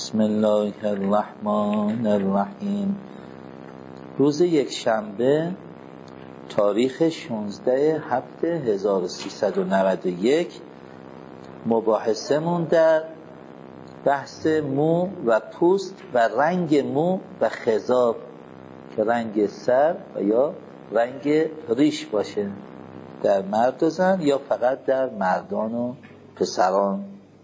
بسم الله الرحمن الرحیم. روز یکشنبه تاریخ 16/7/1391 مباحثمون در بحث مو و پوست و رنگ مو و خضاب که رنگ سر و یا رنگ ریش باشه در مرد و زن یا فقط در مردان و پسران.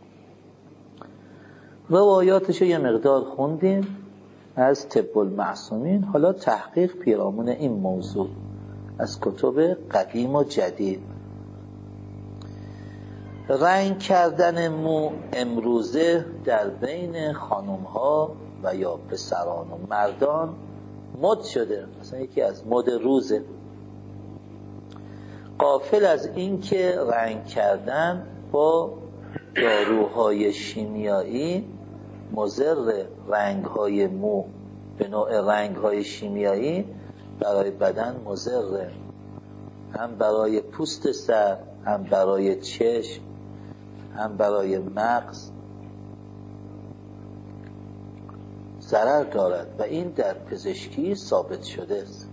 روایاتشو یه مقدار خوندیم از طب المعصومین. حالا تحقیق پیرامون این موضوع از کتب قدیم و جدید. رنگ کردن مو امروزه در بین خانم ها و یا پسران و مردان مد شده، مثلا یکی از مد روزه. غافل از این که رنگ کردن با داروهای شیمیایی مضر رنگ‌های مو به نوع رنگ‌های شیمیایی برای بدن مضره، هم برای پوست سر، هم برای چشم، هم برای مغز ضرر دارد و این در پزشکی ثابت شده است.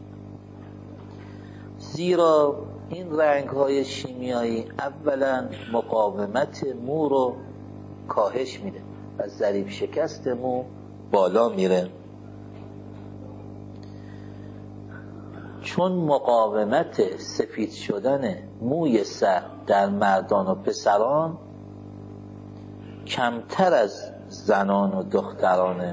زیرا این رنگ‌های شیمیایی اولا مقاومت مو رو کاهش میده و ضریب شکست مو بالا میره. چون مقاومت سفید شدن موی سر در مردان و پسران کمتر از زنان و دخترانه،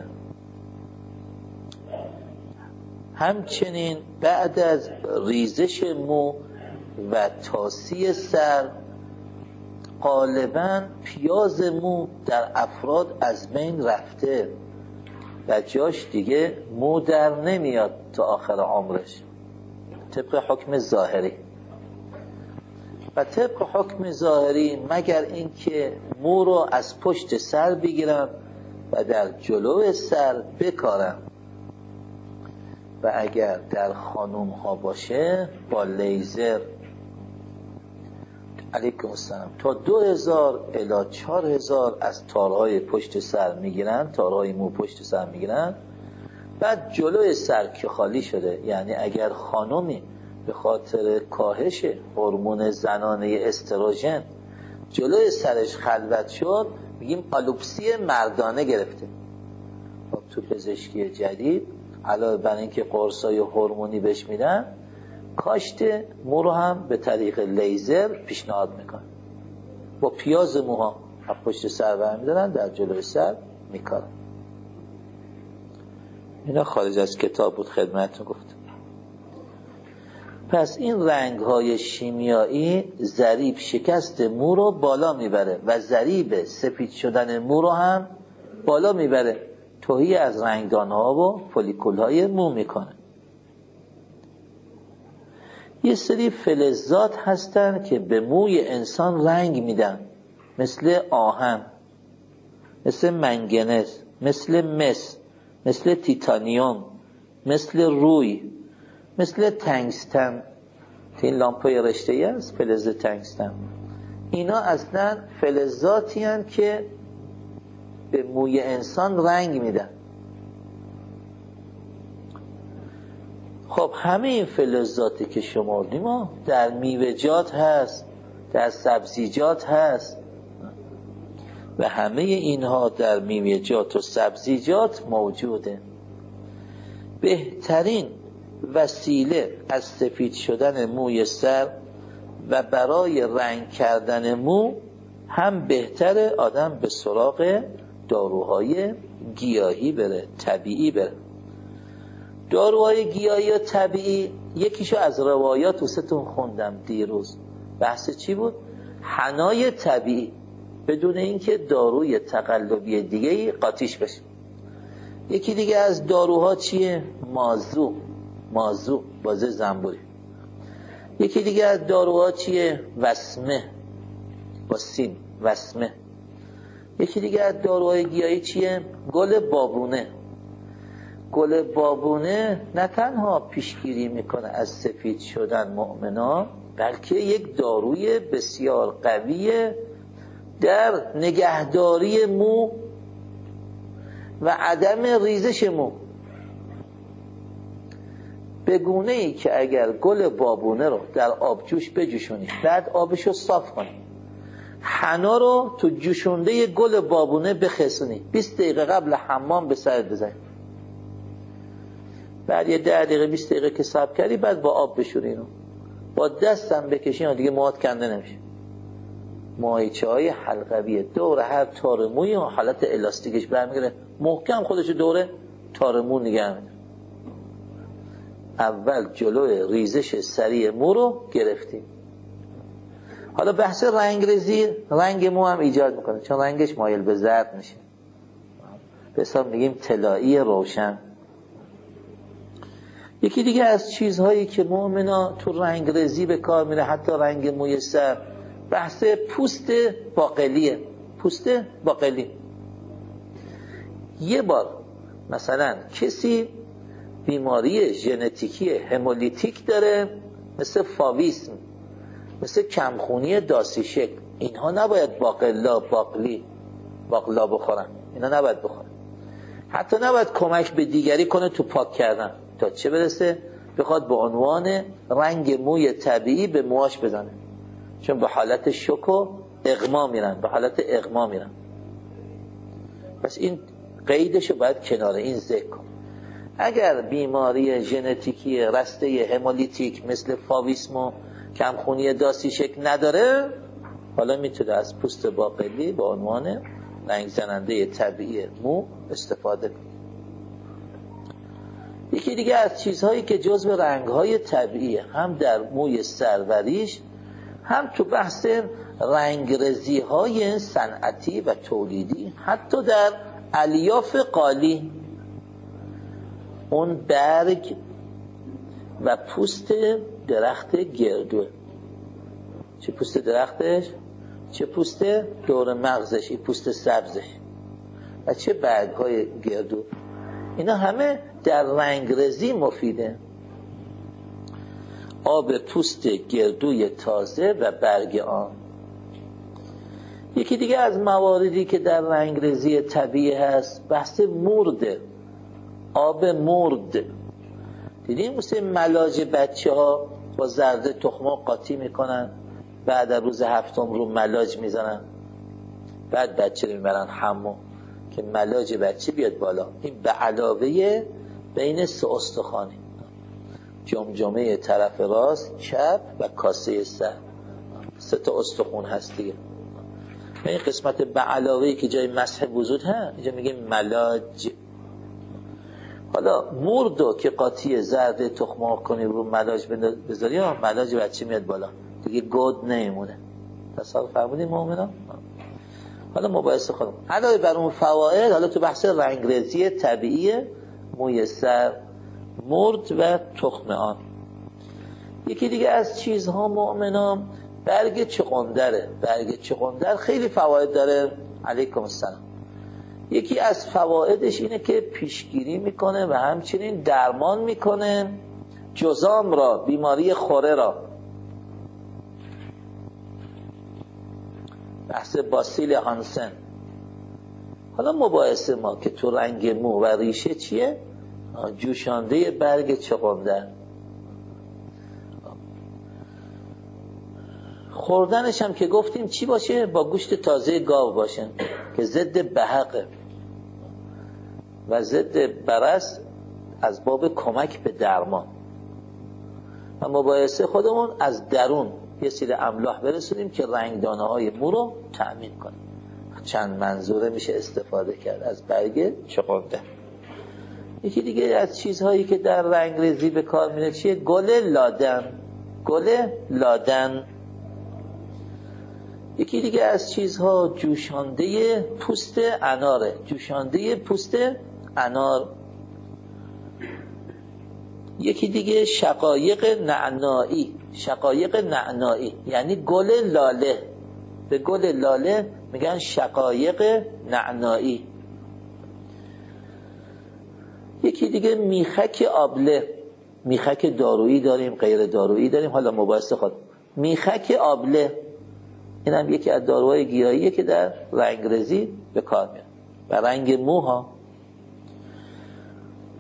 همچنین بعد از ریزش مو و تاسی سر غالباً پیاز مو در افراد از بین رفته و جاش دیگه مو در نمیاد تا آخر عمرش طبق حکم ظاهری. و طبق حکم ظاهری مگر اینکه مو رو از پشت سر بگیرن و در جلو سر بکارن و اگر در خانوم ها باشه با لیزر علیکم السلام تا 2000 الی 4000 از تارهای پشت سر میگیرن، تارهای مو پشت سر میگیرن. بعد جلوی سر که خالی شده، یعنی اگر خانومی به خاطر کاهش هورمون زنانه استروژن جلوی سرش خلوت شد، میگیم آلوپسی مردانه گرفته. خب تو پزشکی جدید علاوه بر اینکه قرصای هورمونی بهش میدن، کاشت مو رو هم به طریق لیزر پیشنهاد میکنن. با پیاز موها از پشت سر برمیدارن در جلوی سر میکارن. اینا خارج از کتاب بود خدمتتون گفتم. پس این رنگ های شیمیایی ضریب شکست مو رو بالا میبره و ضریب سفید شدن مو رو هم بالا میبره، تهی از رنگدان ها و فولیکول های مو میکنه. یه سری فلزات هستن که به موی انسان رنگ میدن، مثل آهن، مثل منگنز، مثل مس، مثل تیتانیوم، مثل روی، مثل تنگستن. این لامپای رشته‌ای است فلز تنگستن. اینا اصلا فلزاتی هستند که به موی انسان رنگ میدن. خب همه این فلزاتی که شمردیم در میوه‌جات هست، در سبزیجات هست و همه اینها در میوه‌جات و سبزیجات موجوده. بهترین وسیله از سفید شدن موی سر و برای رنگ کردن مو هم بهتره آدم به سراغ داروهای گیاهی بره، طبیعی بره. داروهای گیاهی و طبیعی یکیشو از روایات وستون خوندم دیروز. بحث چی بود؟ حنای طبیعی، بدون اینکه داروی تقلبی دیگه‌ای قاطیش بشه. یکی دیگه از داروها چیه؟ مازو بازه زنبوری. یکی دیگه از داروها چیه؟ وسمه با سین، وسمه. یکی دیگه از داروهای گیاهی چیه؟ گل بابونه. گل بابونه نه تنها پیشگیری میکنه از سفید شدن مؤمنا، بلکه یک داروی بسیار قویه در نگهداری مو و عدم ریزش مو، به گونه ای که اگر گل بابونه رو در آبجوش بجوشونی بعد آبشو صاف کنی، حنا رو تو جوشونده گل بابونه بخسونی، 20 دقیقه قبل حمام به سرت بزنی، بعد یه 10 دقیقه 20 دقیقه که صبر کردی بعد با آب بشوری، اینو با دستم بکشی دیگه موهات کنده نمیشه. ماهیچه های حلقویه دور هر تار موی حالت الاستیکش برمیگره، محکم خودشو دوره تار مو نگه می‌داره. اول جلوی ریزش سریع مو رو گرفتیم. حالا بحث رنگ ریزی، رنگ مو هم ایجاد میکنه چون رنگش مایل به زرد میشه، به حساب میگیم طلایی روشن. یکی دیگه از چیزهایی که مؤمنا تو رنگ ریزی به کار میره، حتی رنگ موی سر، بحث پوست باقلیه. پوست باقلی، یه بار مثلا کسی بیماری ژنتیکی همولیتیک داره، مثل فاویسم، مثل کمخونی داسی شکل، اینها نباید باقلا بخورن، اینا نباید بخورن، حتی نباید کمک به دیگری کنه تو پاک کردن، تا چه برسه بخواد به عنوان رنگ موی طبیعی به موهاش بزنه، چون به حالت شوک و اغما میرن، به حالت اغما میرن. پس این قیدشو باید کنار این ذکر کن. اگر بیماری ژنتیکی رسته همولیتیک مثل فاویسم و کمخونی داسی شکل نداره، حالا میتونه از پوست باقلی به عنوان رنگ زننده طبیعی مو استفاده کنه. یکی دیگه از چیزهایی که جزو رنگ‌های طبیعی هم در موی سر و ریش، هم تو بحث رنگرزی‌های صنعتی و تولیدی، حتی در الیاف قالی، اون برگ و پوست درخت گردو، چه پوست درختش، چه پوست دور مغزش، این پوست سبزش، و چه برگ‌های گردو، اینا همه در رنگرزی مفیده. آب پوست گردوی تازه و برگ آن. یکی دیگه از مواردی که در رنگرزی طبیعی هست بحث مرده، آب مرد. دیدیم مثل ملاج بچه ها با زرده تخمه قاطی میکنن، بعد روز هفتم رو ملاج میزنن، بعد بچه رو میبرن حموم که ملاج بچه بیاد بالا. این به علاوه بین سه استخوانی، جمجمه طرف راست، چپ و کاسه سر، 3 تا استخون هست دیگه. این قسمت به علاوه‌ای که جای مسح وجود هست، اینجا میگه ملاج. حالا مردو که قاطی زرد تخمه کنی رو ملاج بذاری، ملاج بچه میاد بالا دیگه، گود نمیمونه. تصور فرمودین مؤمنان؟ حالا مباحثه خودم علاوه بر اون فواید، حالا تو بحث رنگرزی طبیعی موی سر، مرد و تخم آن. یکی دیگه از چیزها مؤمنان برگ چغندره. برگ چغندر خیلی فواید داره. علیکم السلام. یکی از فوایدش اینه که پیشگیری میکنه و همچنین درمان میکنه جذام را، بیماری خوره را. بحث باسیل هانسن. حالا مباحثه ما که تو رنگ مو و ریشه چیه؟ جوشانده برگ چغندر. خوردنش هم که گفتیم چی باشه؟ با گوشت تازه گاو باشه که ضد بهقه و ضد برص، از باب کمک به درمان. و مباحثه خودمون از درون یه سری املاح برسونیم که رنگدانه های مو رو تأمین کنه. چند منظوره میشه استفاده کرد از برگ چغندر. یکی دیگه از چیزهایی که در رنگرزی به کار میره چیه؟ گل لادن. گل لادن. یکی دیگه از چیزها جوشانده پوست اناره. جوشانده پوست انار. یکی دیگه شقایق نعنایی. شقایق نعنایی یعنی گل لاله. به گل لاله میگن شقایق نعنایی. یکی دیگه میخک آبله. میخک دارویی داریم، غیر دارویی داریم، حالا مباحثه خود. میخک آبله این هم یکی از داروهای گیاهیه که در رنگرزی به کار میاد و رنگ موها.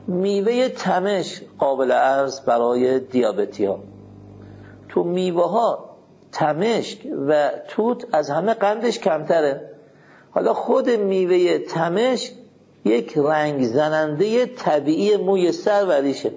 میوه تمش قابل عرض برای دیابتی ها. تو میوه ها تمشک و توت از همه قندش کمتره. حالا خود میوه تمشک یک رنگ زننده طبیعی موی سر و ریشه.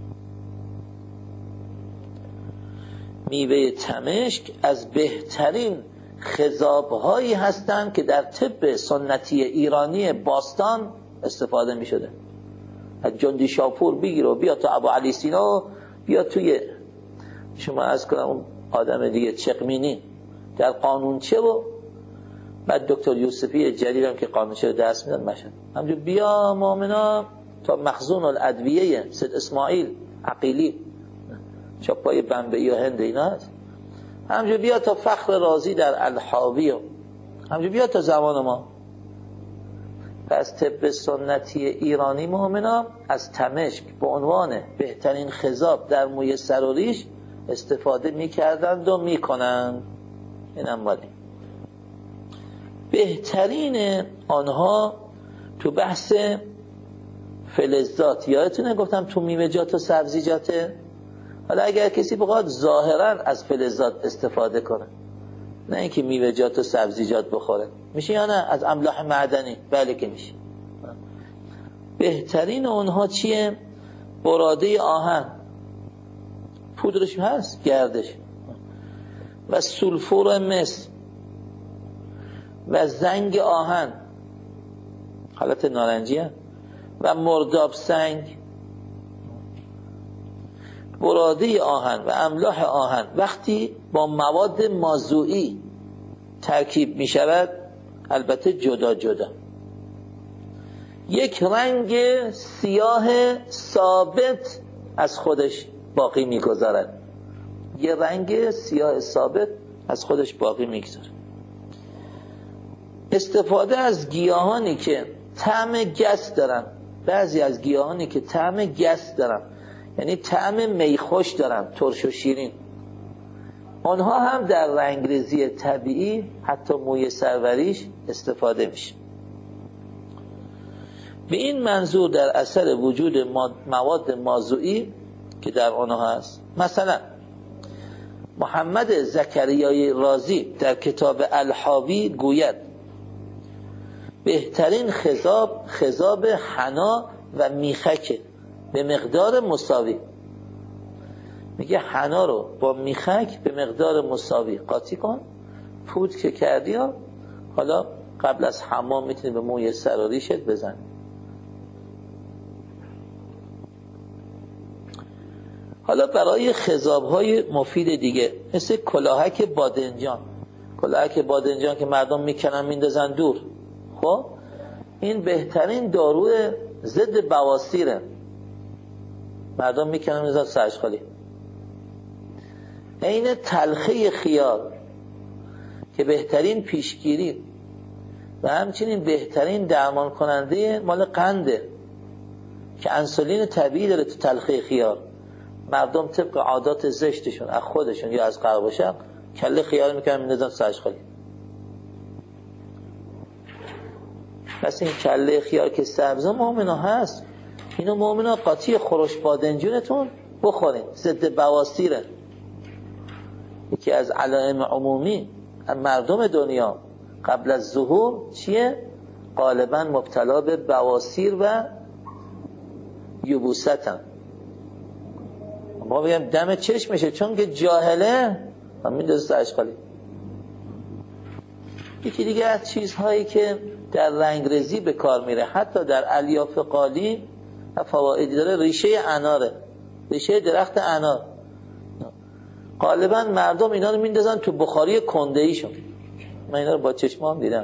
میوه تمشک از بهترین خضاب‌هایی هستند که در طب سنتی ایرانی باستان استفاده می شده. از جندی شاپور بگیر و بیا تا ابو علی سینا و بیا توی شما از کنم اون آدم دیگه چقمینی در قانونچه و بعد دکتر یوسفی جلیل هم که قانونچه رو درس میدن مشهد، همجور بیا مؤمنا تا مخزون الادویه سید اسماعیل عقیلی چاپای بمبئی و هند اینا هست، همجور بیا تا فخر رازی در الحاوی و همجور بیا تا زمان ما. پس طب سنتی ایرانی مؤمنا از تمشک به عنوان بهترین خضاب در موی سر و ریش استفاده میکردند و میکنند. اینم مالی بهترین آنها تو بحث فلزات. یادتونه گفتم تو میوه‌جات و سبزیجاته. حالا اگر کسی بخواد ظاهرا از فلزات استفاده کنه، نه اینکه میوه‌جات و سبزیجات بخوره، میشه یا نه از املاح معدنی؟ بله که میشه. بهترین اونها چیه؟ براده آهن، پودرش هست، گردش، و سولفور مس و زنگ آهن حالت نارنجیه و مرداب سنگ. براده آهن و املاح آهن وقتی با مواد مازوئی ترکیب می شود، البته جدا جدا، یک رنگ سیاه ثابت از خودش باقی می گذارد. یه رنگ سیاه ثابت از خودش باقی می گذارد. استفاده از گیاهانی که طعم گس دارن، بعضی از گیاهانی که طعم گس دارن یعنی طعم میخوش دارن، ترش و شیرین، آنها هم در رنگریزی طبیعی حتی موی سروریش استفاده میشه. به این منظور در اثر وجود مواد مازوئی که در آنها هست. مثلا محمد زکریای رازی در کتاب الحاوی گوید بهترین خضاب حنا و میخک به مقدار مساوی. میگه حنا رو با میخک به مقدار مساوی قاطی کن، پود که کردی ها، حالا قبل از حمام میتونی به موی سر و ریشت بزن. حالا برای خضاب‌های مفید دیگه مثل کلاهک بادنجان، کلاهک بادنجان که مردم میکنن میندازن دور، خب این بهترین دارو ضد بواسیره، مردم میکنن میندازن سرشخالی. عین تلخه خیار که بهترین پیشگیری و همچنین بهترین درمان کننده مال قنده که انسولین طبیعی داره تو تلخه خیار. مردم طبق عادات زشتشون از خودشون یا از قرباشم کله خیار میکنن میندازن سرشخالی. پس این کله خیار که سبزه مؤمنا هست، اینو مؤمنا قاطی خورش بادنجونتون بخورین، ضد بواسیره. یکی از علائم عمومی مردم دنیا قبل از ظهور چیه؟ غالبا مبتلا به بواسیر و یبوستن. ما بگیم دم چشمشه چون که جاهله و میندازه سرشخالی. یکی دیگه از چیزهایی که در رنگرزی به کار میره، حتی در الیاف قالی فوائدی داره، ریشه اناره، ریشه درخت انار. غالبا مردم اینا رو میندازن تو بخاری کنده ایشون، من اینا رو با چشمام دیدم.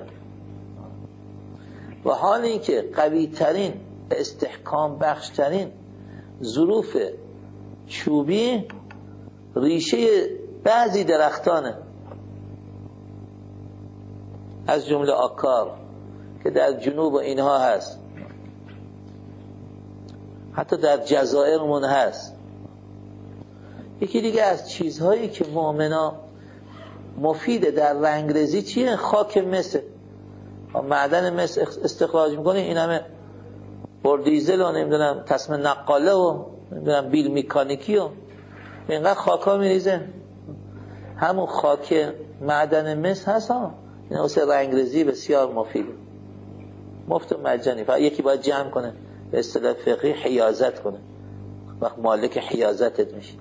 و حال این که قوی ترین استحکام بخش ترین ظروف چوبی ریشه بعضی درختانه، از جمله آکار که در جنوب و اینها هست، حتی در جزائرمون هست. یکی دیگه از چیزهایی که مؤمنا مفیده در رنگرزی چیه؟ خاک مس. معدن مس استخراج میکنه، این همه بردیزل و نمیدونم تصمیم نقاله و نمیدونم بیل میکانیکی و اینقدر خاکا میریزه. همون خاک معدن مس هست ها، این واسه رنگرزی بسیار مفیده، مفت و مجانی. فقط یکی باید جمع کنه، به اصطلاح فقهی حیازت کنه، وقت مالک حیازتت میشی.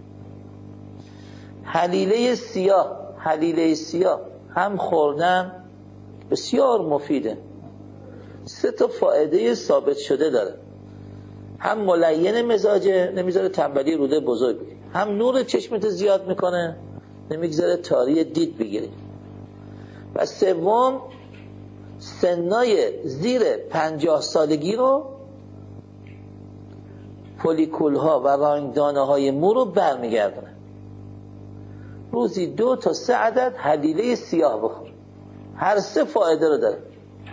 حلیله سیاه هم خوردن بسیار مفیده. 3 فایده ثابت شده داره. هم ملین مزاجه، نمیذاره تنبلی روده بزرگ بگیری. هم نور چشمت زیاد میکنه، نمیگذاره تاری دید بگیری. و سوم، سنای زیر 50 سالگی رو، فولیکول ها و رنگدانه های مو رو برمیگردونه. روزی 2 تا 3 عدد حلیله سیاه بخور، هر 3 فایده رو داره.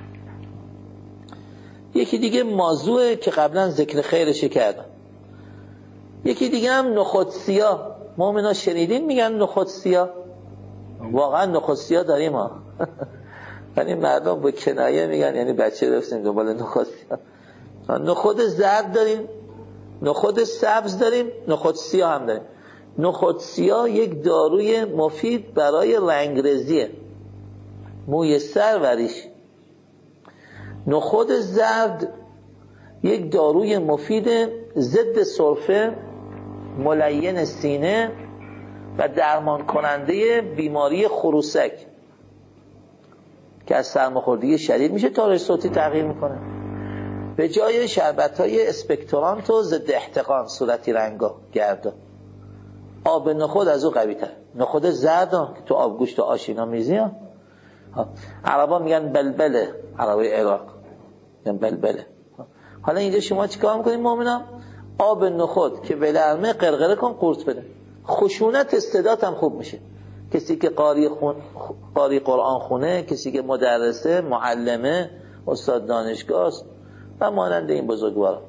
یکی دیگه مازوعه که قبلا ذکر خیرش کردم. یکی دیگه هم نخود سیاه. مؤمنا شنیدین میگن نخود سیاه؟ واقعا نخود سیاه داریم ها. یعنی مردم با کنایه میگن، یعنی بچه رفتیم دنبال نخود سیاه. نخود زرد داریم، نخود سبز داریم، نخود سیاه هم داریم. نخود سیاه یک داروی مفید برای رنگرزیه، موی سر و ریش. نخود زرد یک داروی مفید ضد سرفه، ملین سینه و درمان کننده بیماری خروسک که از سرماخوردگی شدید میشه تارش صوتی تغییر میکنه. به جای شربت‌های اسپکترانت و ضد احتقان صورتی رنگا گردا، آب نخود از او قوی تر. نخود زرد که تو آبگوشت و آشینا میزی، عربا میگن بلبله، عربای عراق میگن بلبله. حالا اینجا شما چیکار میکنید مؤمنان؟ آب نخود که بلرمه قرقره کن، قورت بده، خشونت استعداد هم خوب میشه. کسی که قاری قرآن خونه، کسی که مدرسه، معلمه، استاد دانشگاه است و مانند این بزرگواران.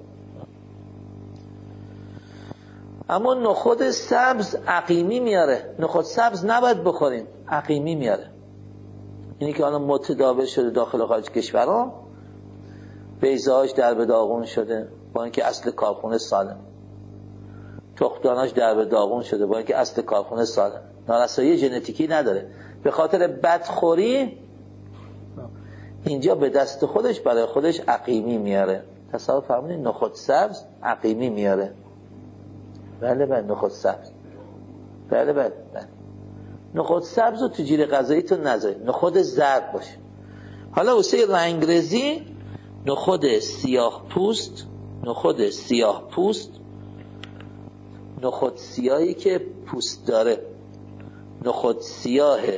اما نخود سبز عقیمی میاره. نخود سبز نباید بخوریم، عقیمی میاره. اینی که حالا متداول شده داخل خارج کشورها، بیضه‌هاش در به داغون شده با اینکه اصل کارخونه سالم، تخمداناش در به داغون شده با اینکه اصل کارخونه سالم، نارسایی ژنتیکی نداره. به خاطر بدخوری اینجا به دست خودش برای خودش عقیمی میاره. تصور فرمودین نخود سبز عقیمی میاره. بله نخود سبز، بله نخود سبز رو تو جیره غذاییتون نذارید، نخود زرد باشه. حالا واسه رنگرزی نخود سیاه پوست، نخود سیاهی که پوست داره، نخود سیاه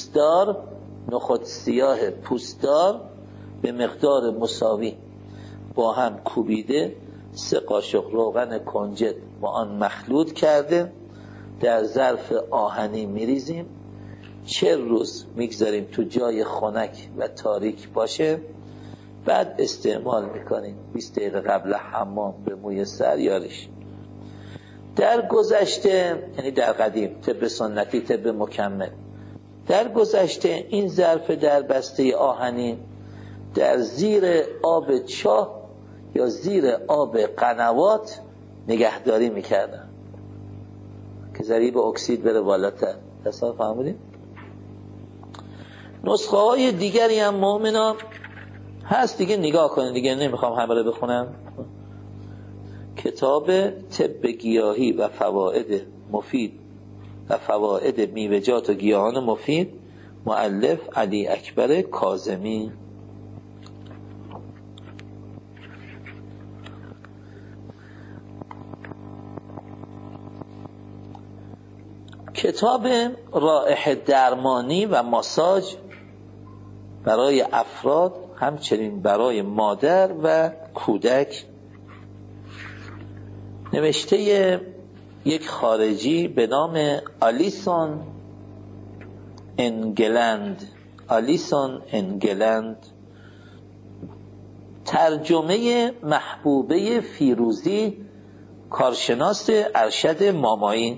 پوستدار به مقدار مساوی با هم کوبیده، 3 قاشق روغن کنجد با آن مخلوط کرده در ظرف آهنی میریزیم. 40 روز میگذاریم تو جای خنک و تاریک باشه، بعد استعمال میکنیم. 20 دقیقه قبل حمام به موی سر یا ریش. در گذشته، یعنی در قدیم، طب سنتی، طب مکمل، در گذشته این ظرف در بسته آهنی در زیر آب چاه یا زیر آب قنوات نگهداری میکردن که ضریب اکسید بره بالاتر. تصور فهمیدین؟ نسخه های دیگری هم مؤمنان هست دیگه، نگاه کنید دیگه، نمیخوام همه رو بخونم. کتاب طب گیاهی و فواید مفید و فواید میوه‌جات و گیاهان مفید، مؤلف علی اکبر کاظمی. کتاب رائحه درمانی و ماساژ برای افراد، همچنین برای مادر و کودک، نوشته یک خارجی به نام آلیسون انگلند، ترجمه محبوبه فیروزی، کارشناس ارشد مامایی.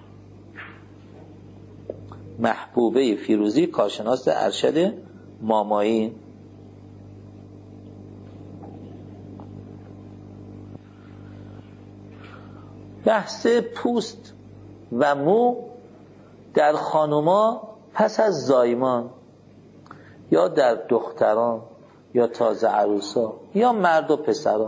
محبوبه فیروزی، کارشناس ارشد مامایی. بحث پوست و مو در خانوما پس از زایمان یا در دختران یا تازه عروسا یا مرد و پسران.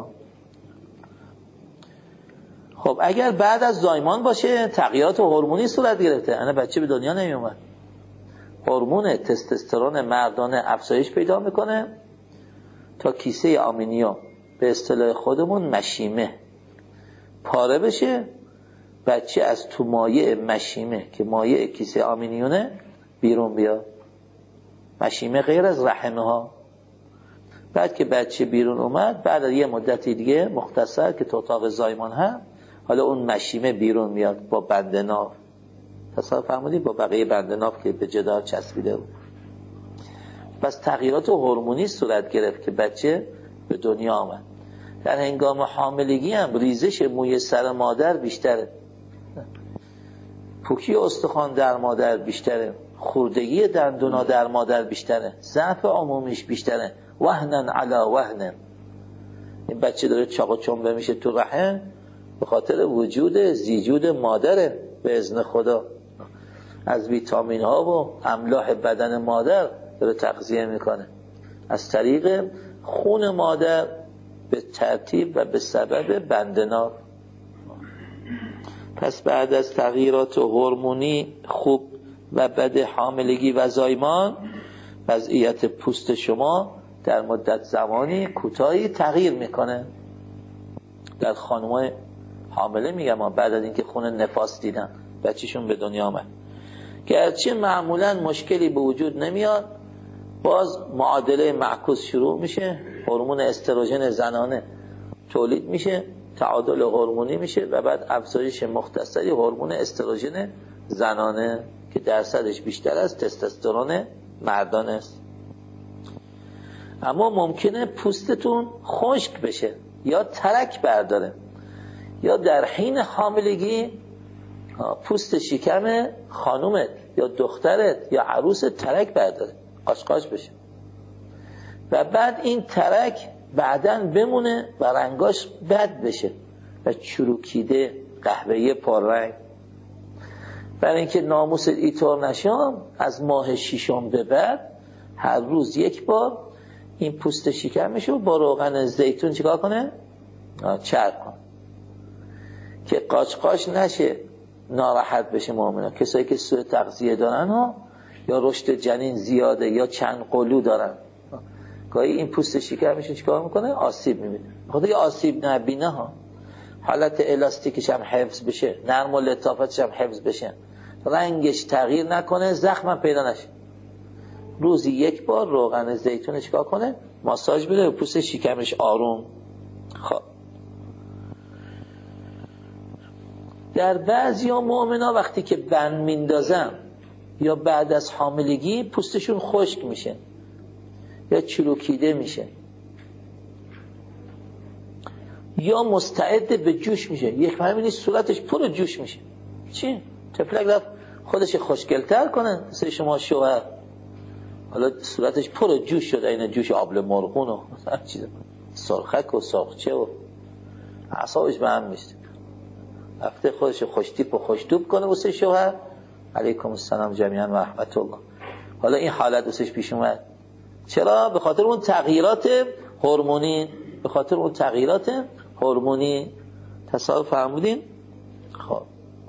خب اگر بعد از زایمان باشه تغییرات هورمونی صورت گرفته، انا بچه به دنیا نمی اومد، هورمون تستوسترون مردانه افزایش پیدا میکنه تا کیسه آمینیا به اصطلاح خودمون مشیمه پاره بشه، بچه از تو مایع مشیمه که مایع کیسه آمینیونه بیرون بیاد. مشیمه غیر از رحمه ها. بعد که بچه بیرون اومد، بعد از یه مدتی دیگه مختصر که تو اتاق زایمان هم، حالا اون مشیمه بیرون میاد با بند ناف. تصور فرمودید؟ با بقیه بند ناف که به جدار چسبیده بود. پس تغییرات هورمونی صورت گرفت که بچه به دنیا آمد. در هنگام حاملگی هم ریزش موی سر مادر بیشتره، پوکی استخوان در مادر بیشتره، خوردگی دندونا در مادر بیشتره، ضعف عمومیش بیشتره، وهنن علی وهنن. این بچه داره چاق و چنبه میشه تو رحم به خاطر وجود زیجود مادره به اذن خدا. از ویتامین ها و املاح بدن مادر داره تغذیه میکنه از طریق خون مادر به ترتیب و به سبب بندناف. پس بعد از تغییرات هورمونی خوب و بد حاملگی و زایمان، وضعیت پوست شما در مدت زمانی کوتاهی تغییر میکنه. در خانم‌های حامله میگم بعد از اینکه خون نفاس دیدن بچه‌شون به دنیا آمد، گرچه معمولا مشکلی به وجود نمیاد، باز معادله معکوس شروع میشه، هورمون استروژن زنانه تولید میشه، تعادل هورمونی میشه و بعد افزایش مختصری هورمون استروژن زنانه که درصدش بیشتر از تستوسترون مردانه است. اما ممکنه پوستتون خشک بشه یا ترک برداره، یا در حین حاملگی پوست شکم خانومت یا دخترت یا عروست ترک برداره، قاشقاش بشه و بعد این ترک بعداً بمونه و رنگاش بد بشه و چروکیده قهوه‌ای پررنگ. برای اینکه ناموست اینطور نشم، از ماه ششم به بعد هر روز یک بار این پوست شکمشو با روغن زیتون چیکار کنه؟ چرب کن که قاچقاش نشه، ناراحت بشه مؤمنا. کسایی که سوء تغذیه دارن ها، یا رشد جنین زیاده یا چند قلو دارن، گاهی این پوست شکمشون چیکار میکنه؟ آسیب میبینه. خدا یا آسیب نبینه ها، حالت الاستیکش هم حفظ بشه، نرم و لطافتش هم حفظ بشه، رنگش تغییر نکنه، زخم هم پیدا نشه. روزی یک بار روغن زیتون چیکار کنه؟ ماساژ بده و پوست شکمش آروم. خب در بعضیا مؤمنا وقتی که بند میندازن یا بعد از حاملگی پوستشون خشک میشه یا چروکیده میشه یا مستعد به جوش میشه. یک همینی صورتش پر جوش میشه. چی؟ تفلک رفت خودش خوشگلتر کنه مثل شما شوهر، حالا صورتش پر جوش شده، این جوش آبل مرغون و هر چیز، سرخک و سرخچه و اعصابش به هم میشه. رفته خودش خوشتیپ و خوشتوب کنه واسه شوهر، علیکم السلام جمیعا و رحمت الله. حالا این حالت واسش پیش اومد. چرا؟ به خاطر اون تغییرات هورمونی. به خاطر اون تغییرات هورمونی. تصور فرمودین؟ خب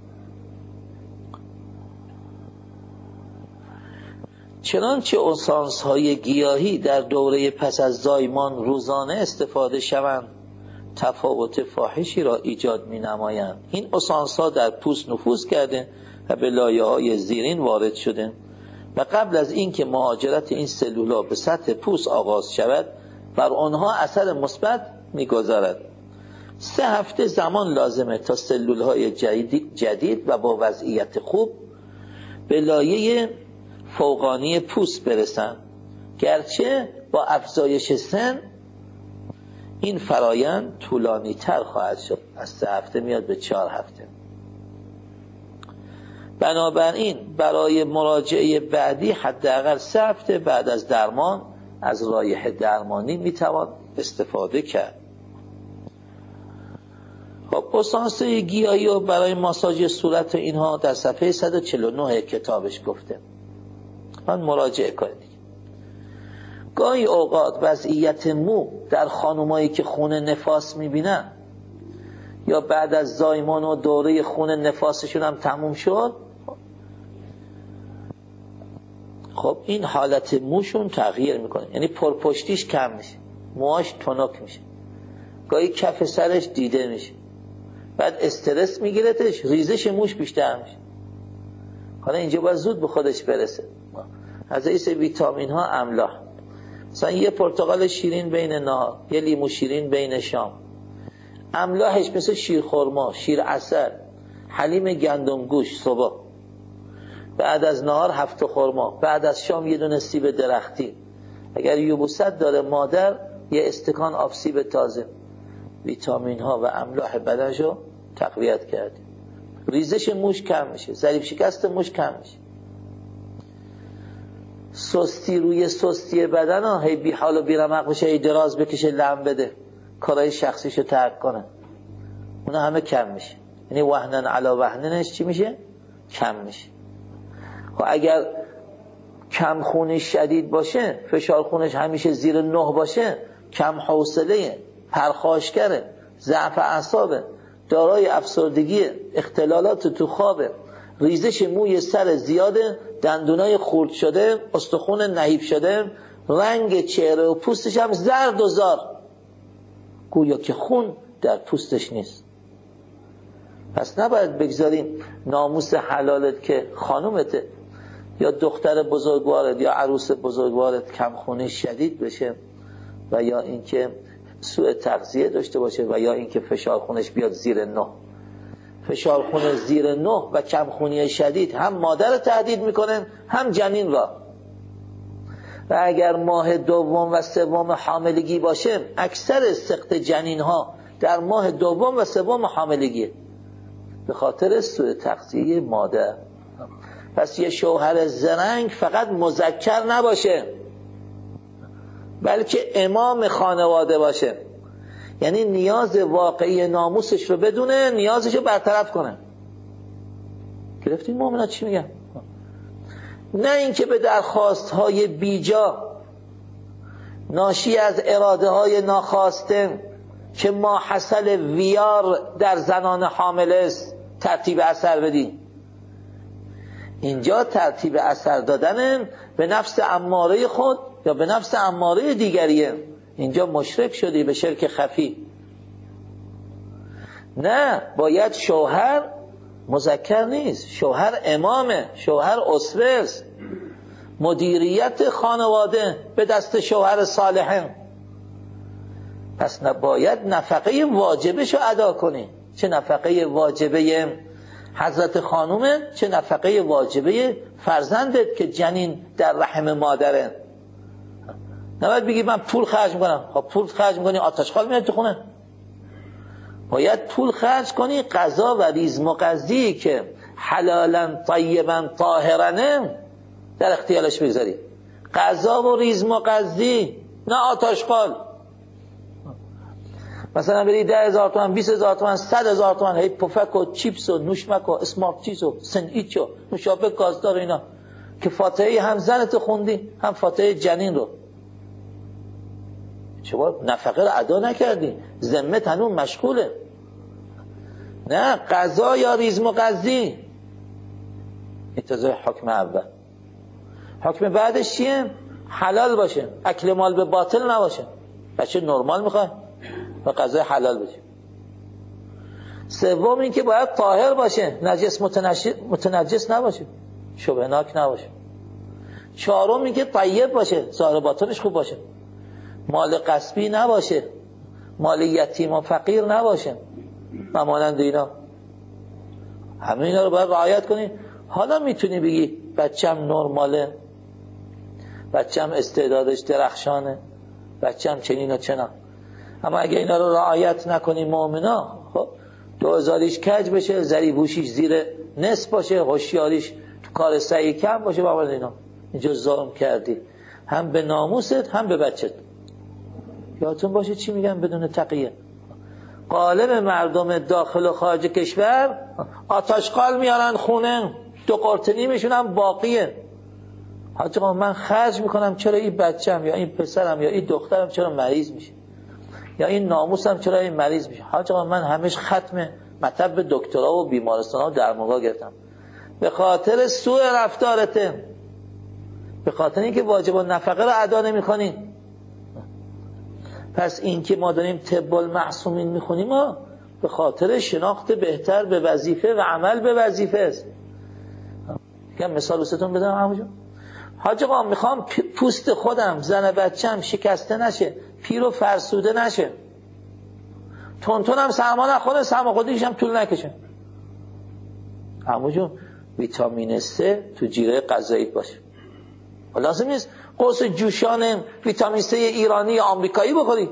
چنانچه اسانس های گیاهی در دوره پس از زایمان روزانه استفاده شوند، تفاوت فاحشی را ایجاد می نمایند. این اسانس ها در پوست نفوذ کرده و به لایه های زیرین وارد شده و قبل از اینکه مهاجرت این سلول‌ها به سطح پوست آغاز شود، بر آنها اثر مثبت می‌گذارد. 3 هفته زمان لازمه تا سلول‌های جدید و با وضعیت خوب به لایه فوقانی پوست برسند. گرچه با افزایش سن این فرایند طولانی تر خواهد شد، از 3 هفته میاد به 4 هفته. بنابراین برای مراجعه بعدی حداقل 3 هفته بعد از درمان از رایحه درمانی میتوان استفاده کرد. خب اسانس گیاهی و برای ماساژ صورت اینها در صفحه 149 کتابش گفته، من مراجعه کنید. گاهی اوقات وضعیت مو در خانمایی که خون نفاس میبینن یا بعد از زایمان و دوره خون نفاسشون هم تموم شد، خب این حالت موشون تغییر میکنه، یعنی پرپشتیش کم میشه، موهاش تنک میشه، گاهی کف سرش دیده میشه، بعد استرس میگیرتش، ریزش موش بیشتر میشه. حالا اینجا باید زود به خودش برسه. از حیث ویتامین ها املاح، مثلا یه پرتقال شیرین بین نهار، یه لیمو شیرین بین شام، املاحش مثل شیرخرما، شیر عسل، حلیم گندم گوش صبح، بعد از نهار 7 خرما، بعد از شام یه دونه سیب درختی، اگر یبوست داره مادر یه استکان آب سیب تازه. ویتامین ها و املاح بدنشو تقویت کردیم، ریزش موش کم میشه، ضریب شکست موش کم میشه. سستی روی سستی بدن ها، هی بی حال و بی رمق بشه، هی دراز بکشه، لم بده، کارهای شخصیشو ترک کنه، اونا همه کم میشه. یعنی وهنن علا وهننش چی میشه؟ کم میشه. خب اگر کم خونش شدید باشه، فشار خونش همیشه زیر 9 باشه، کم حوصله، پرخاشگره، ضعف اعصابه، دارای افسردگی، اختلالات تو خوابه، ریزش موی سر زیاده، دندونای خورد شده، استخون نحیف شده، رنگ چهره و پوستش هم زرد و زار، گویا که خون در پوستش نیست. پس نباید بگذاریم ناموس حلالت که خانومته یا دختر بزرگوارت یا عروس بزرگوارت کم خونی شدید بشه و یا اینکه سوء تغذیه داشته باشه و یا اینکه فشار خونش بیاد زیر 9. فشار خون زیر 9 و کم خونی شدید هم مادر تهدید میکنن هم جنین را. و اگر ماه دوم و سوم حاملگی باشه، اکثر سقط جنین ها در ماه دوم و سوم حاملگی به خاطر سوء تغذیه مادر. پس یه شوهر زرنگ فقط مذکر نباشه، بلکه امام خانواده باشه، یعنی نیاز واقعی ناموسش رو بدونه، نیازش رو برطرف کنه. گرفتین مومنات چی میگن؟ نه اینکه به درخواست های بیجا ناشی از اراده های ناخواسته که ما حاصل ویار در زنان حامل است ترتیب اثر بدین. اینجا ترتیب اثر دادن به نفس اماره خود یا به نفس اماره دیگریه، اینجا مشرک شدی به شرک خفی. نه، باید شوهر مذکر نیست، شوهر امامه، شوهر اسوه است، مدیریت خانواده به دست شوهر صالحه. پس باید نفقه واجبش رو ادا کنی، چه نفقه واجبه حضرت خانومه، چه نفقه واجبه فرزندت که جنین در رحم مادره. نباید بگی من پول خرج میکنم. خب پول خرج میکنی آتشخال میاد تو خونه. باید پول خرج کنی غذا و ریزمغذی که حلالا طیبا طاهرانه در اختیارش بگذاری، غذا و ریزمغذی، نه آتشخال. مثلا بری 10,000 تومان، 20,000 تومان، 100,000 تومان هی پفک و چیپس و نوشمک و اسمارت چیز و سندویچ و نوشابه گازدار و اینا که فاتحه هم زنت خوندی هم فاتحه جنین رو، شما نفقه رو ادا نکردی، ذمت هنوز مشغوله. نه، غذا یا ریزمغذی. انتظار حکم اول. حکم بعدش چیه؟ حلال باشه، اکل مال به باطل نباشه. بچه نرمال میخواد و غذای حلال بشه. سوم این که باید طاهر باشه، نجس متنجس نباشه، شبهناک نباشه. چهارم این که طیب باشه، ظاهر باطنش خوب باشه، مال غصبی نباشه، مال یتیم و فقیر نباشه و مانند اینا. همه اینا رو باید رعایت کنی. حالا میتونی بگی بچم نرماله، بچم استعدادش درخشانه، بچم چنین و چنان. اما اگه اینا رو رعایت نکنی مؤمنا، خب 2000ش کج بشه، ذریبوشیش زیر نصف باشه، هوشیاریش تو کار سعی کم باشه، بابا اینا اینجا ظلم کردی هم به ناموست هم به بچت. یادتون باشه چی میگن بدون تقیه. غالب مردم داخل و خارج کشور آتشقال میارن خونه، 2 قرطنی میشونن باقیه. حاج آقا من خرج میکنم چرا این بچه‌م یا این پسرم یا این دخترم چرا مریض میشه، یا این ناموسم چرا این مریض میشه. حاج آقا من همش ختم مطب دکترا و بیمارستان ها و درمانگاه گرفتم. به خاطر سوء رفتارته، به خاطر اینکه واجب النفقه رو ادا نمی‌کنی. پس این که ما داریم طب المعصومین میخونیم ما به خاطر شناخت بهتر به وظیفه و عمل به وظیفه است. یه مثال واسهتون بدم همونجا. حاج آقا میخوام پوست خودم، زن بچه‌م شکسته نشه، پیر و فرسوده نشه، تونتونم سرما نخوره، سرما خوردگیش هم طول نکشه. همونجا ویتامین C تو جیره غذاییت باشه. لازم نیست قرص جوشان ویتامین C ایرانی یا آمریکایی بخوری.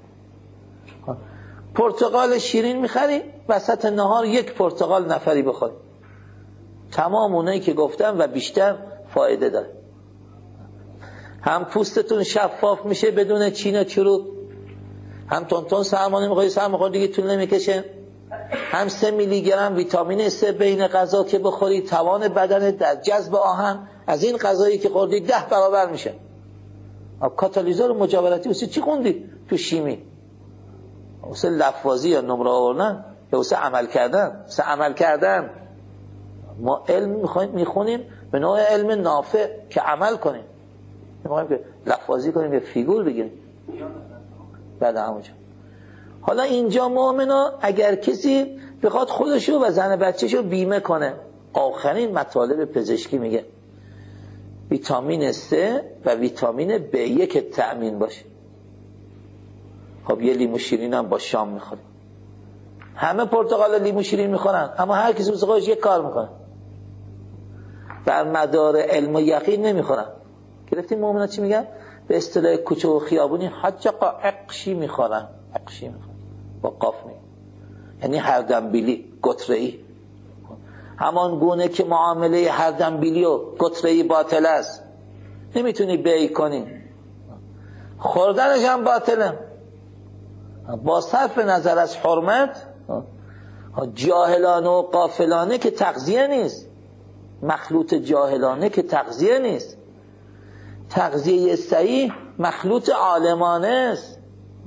پرتقال شیرین میخری، وسط نهار 1 پرتقال نفری بخوری. تمام اونایی که گفتم و بیشتر فایده داره. هم پوستتون شفاف میشه بدون چین و چروک، هم تونتون سرما نمیخوری، سرما خوردگی طول نمیکشه، هم 3 میلی گرم ویتامین C بین غذا که بخوری توان بدن در جذب آهن از این غذایی که خوردی 10 برابر میشه. کاتالیزور مجاورتی واسه چی خوندی تو شیمی؟ واسه لفاظی یا نمره آوردن یا واسه عمل کردن؟ واسه عمل کردن. ما علم میخونیم به نوع علم نافع که عمل کنیم، نمیخوایم که لفاظی کنیم یا فیگور بگیریم. بعد همونجا حالا اینجا مؤمنا اگر کسی بخواد خودشو و زن بچه‌شو بیمه کنه، آخرین مطالب پزشکی میگه ویتامین C و ویتامین B1 تأمین باشه. خب یه لیمو شیرین هم با شام میخوره. همه پرتقال لیمو شیرین میخورن، اما هر کسی واسه خودش یک کار میکنه، بر مدار علم و یقین نمیخورن. گرفتیم مؤمنا چی میگن؟ به اصطلاح کوچه و خیابونی حجقا اقشی میخورن. اقشی میخورن با قاف میگن، یعنی هر دنبیلی، گتره‌ای. همان گونه که معامله هر دنبیلی و گتره‌ای باطل است، نمیتونی بیع کنی، خوردنش هم باطله. با صرف نظر از حرمت، جاهلانه و غافلانه که تغذیه نیست، مخلوط جاهلانه که تغذیه نیست. تغذیه صحیح مخلوط عالمانه است.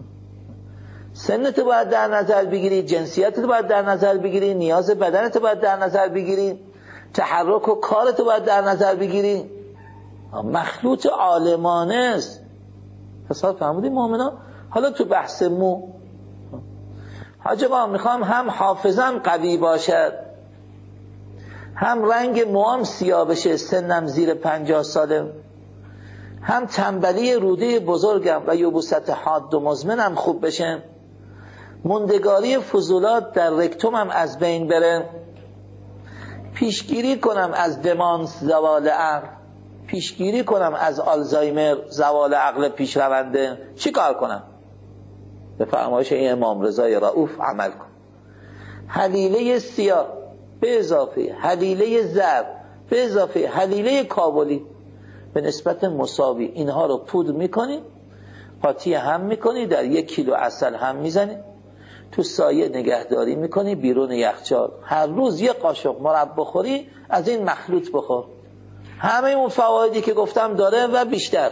سنت باید در نظر بگیری، جنسیتت باید در نظر بگیری، نیاز بدنت باید در نظر بگیری، تحرک و کارت باید در نظر بگیری. مخلوط عالمانه است. حساب فهمیدی مؤمنا؟ حالا تو بحث مو، حاج آقا میخوام هم حافظم قوی باشد، هم رنگ موام سیاه بشه، سنم زیر 50 ساله، هم تنبلی روده بزرگم و یبوست حاد و مزمنم خوب بشه، موندگاری فضولات در رکتومم از بین بره، پیشگیری کنم از دمانس زوال عقل، پیشگیری کنم از آلزایمر زوال عقل پیشرونده. چی کار کنم؟ به فرمایش این امام رضای رؤوف عمل کن. حلیله سیاه به اضافه حلیله زرد به اضافه حلیله کابلی به نسبت مساوی اینها رو پودر میکنی، قاطی هم میکنی، در 1 کیلو عسل هم میزنی، تو سایه نگهداری میکنی، بیرون یخچال. هر روز 1 قاشق مرب بخوری، از این مخلوط بخور. همه اون فوایدی که گفتم داره و بیشتر.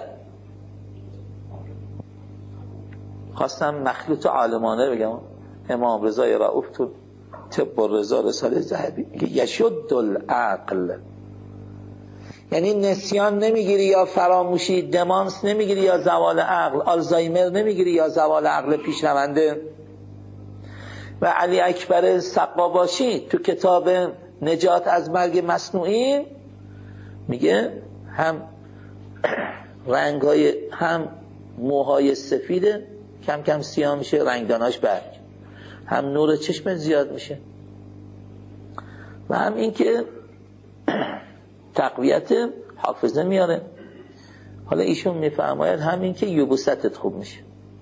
خواستم مخلوط عالمانه بگم. امام رضای رؤوف تو طب الرضا رساله ذهبی میگه یشد العقل، یعنی نسیان نمیگیری یا فراموشی، دمانس نمیگیری یا زوال عقل، آلزایمر نمیگیری یا زوال عقل پیشرونده. و علی اکبر سقاباشی تو کتاب نجات از مرگ مصنوعی میگه هم رنگای، هم موهای سفیده کم کم سیاه میشه، رنگداناش برگ، هم نور چشم زیاد میشه، و هم این که تقویت حافظه میاره. حالا ایشون میفرماید همین که یبوستت خوب میشه،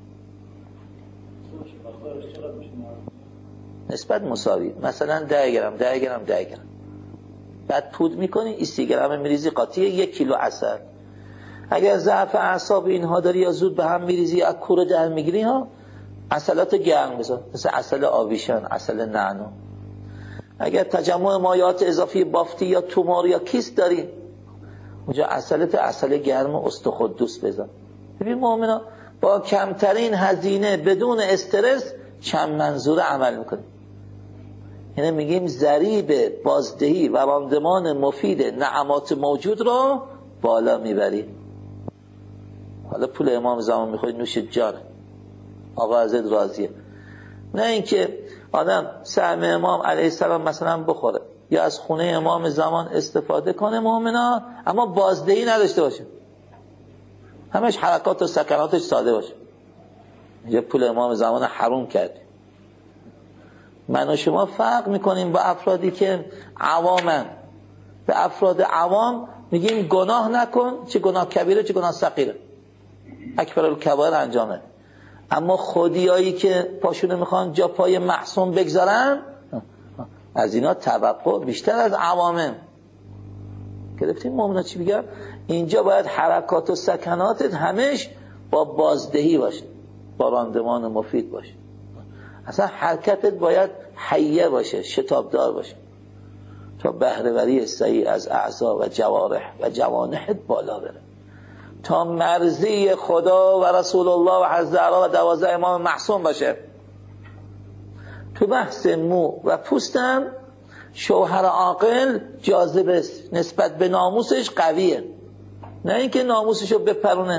نسبت مساوی، مثلا 10 گرم 10 گرم 10 گرم، بعد پود میکنی، 30 گرم میریزی قاطی 1 کیلو عسل. اگر ضعف اعصاب اینها داری یا زود به هم میریزی یا کوره در میگیری ها، عسلات گرم بذار، مثل عسل آویشان، عسل نعنو. اگر تجمع مایعات اضافی بافتی یا تومور یا کیست داری، اونجا عسل گرم استخوان بذار. ببین مؤمنا با کمترین هزینه بدون استرس چند منظور عمل میکنیم. یعنی میگیم ضریب بازدهی و راندمان مفید نعمات موجود رو بالا میبری. حالا پول امام زمان میخوای نوش جانه، آقا ازت راضیه. نه اینکه آدم سهم امام علیه السلام مثلا بخوره یا از خونه امام زمان استفاده کنه مؤمنا، اما بازدهی نداشته باشه، همش حرکات و سکناتش ساده باشه. یه پول امام زمان حروم کردی. من و شما فرق میکنیم با افرادی که عوامن. به افراد عوام میگیم گناه نکن، چه گناه کبیره چه گناه صغیره، اکبر الکبائر انجامه. اما خودیایی که پاشونه میخوان جا پای معصوم بگذارن، از اینا توقع بیشتر از عوامه. گرفتیم مؤمنا چی بگم؟ اینجا باید حرکات و سکناتت همش با بازدهی باشه، با راندمان مفید باشه. اصلا حرکتت باید حیه باشه، شتابدار باشه، تا بهره‌وری صحیح از اعضا و جوارح و جوانحت بالا بره، تا مرضی خدا و رسول الله و حضرت اعلی و 12 امام معصوم باشه. تو بحث مو و پوستم شوهر عاقل جاذب است، نسبت به ناموسش قویه، نه اینکه ناموسشو بپرونه.